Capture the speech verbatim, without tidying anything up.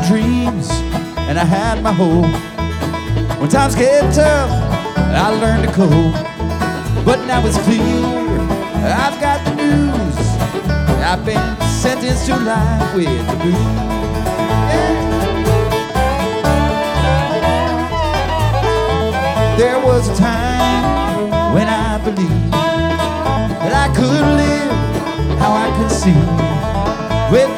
dreams and I had my hope. When times get tough, I learned to cope. But now it's clear, I've got the news. I've been sentenced to life with the blues. Yeah. There was a time when I believed that I could live how I could see, with